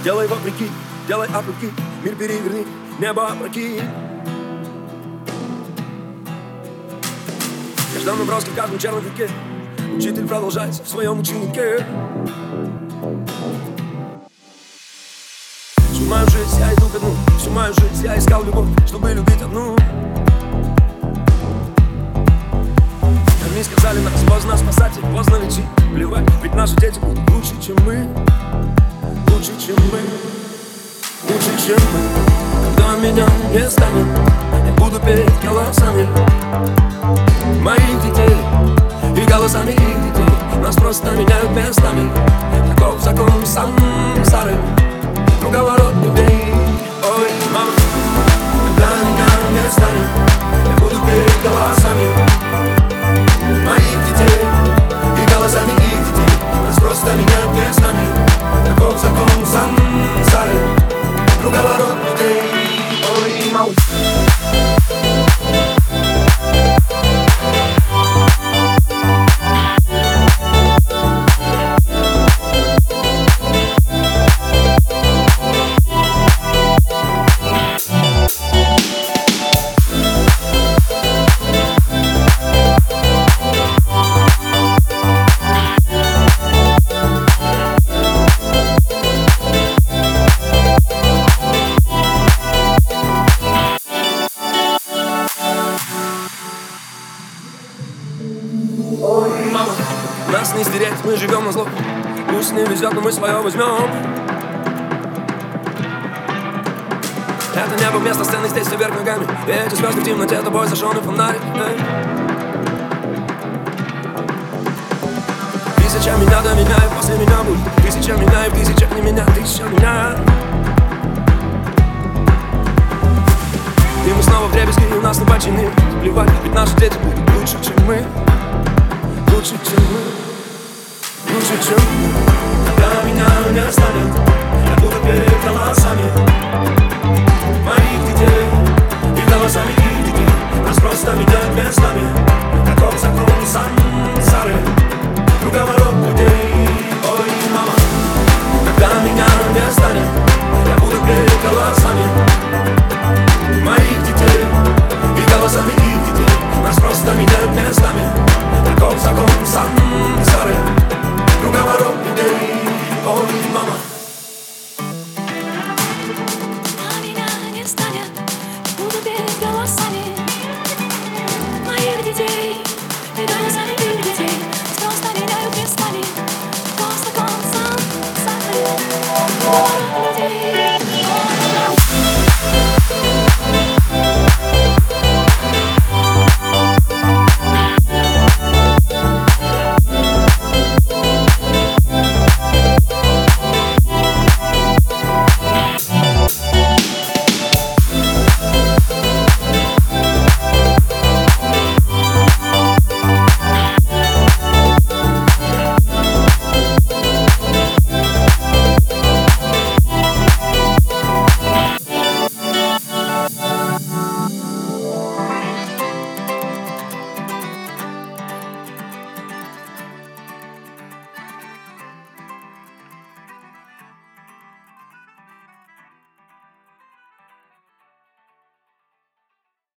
Делай вопреки, делай от руки, мир переверни, небо опрокинь. Каждому броски в каждом черновике учитель продолжает в своем ученике. Всю мою жизнь я иду ко дну, всю мою жизнь я искал любовь, чтобы любить одну. Они сказали нас, поздно спасать и поздно лечить. Плевать, ведь наши дети будут лучше, чем мы. Лучше, чем мы. Лучше, чем мы. Когда меня не станет, я буду петь голосами моих детей и голосами их детей. Нас просто меняют местами. Таков закон сансары, круговорот любви. Ой, мама, когда меня не станет, я буду петь голосами моих детей и голосами их детей. Нас просто меняют местами. Таков закон сансары, круговорот людей. Ой, мама. Нас не стереть, мы живем на зло. Пусть не везет, но мы свое возьмем. Это небо вместо сцены, здесь все вверх ногами. И эти звезды в темноте, тобой зажженный фонарик. Тысяча меня до меня, и после меня будет тысяча меня, и в тысячах не меня, тысяча меня. И мы снова в дребезги, и у нас нападчины. Плевать, ведь наши дети будут лучше, чем мы. Лучше, чем мы. Лучше, чем мы.